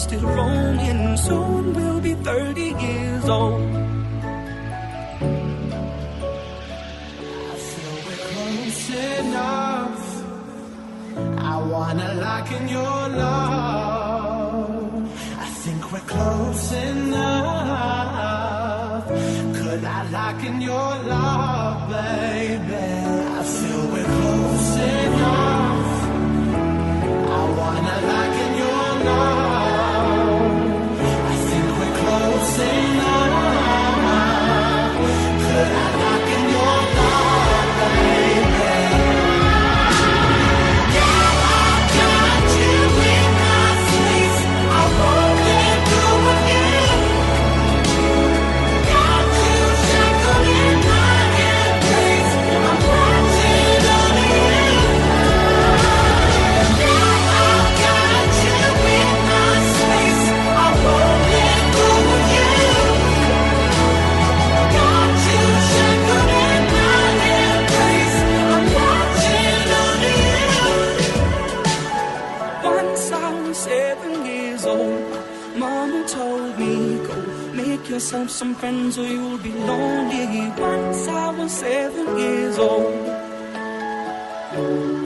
still roaming. Soon we'll be 30 years old. I feel we're close enough. I wanna lock in your love. I think we're close enough. Could I lock in your love, baby? I feel we're close enough. I wanna lock in your love. I think we're close enough. Could I lock in your love, baby? Yourself some friends or you'll be lonely. Once I was 7 years old.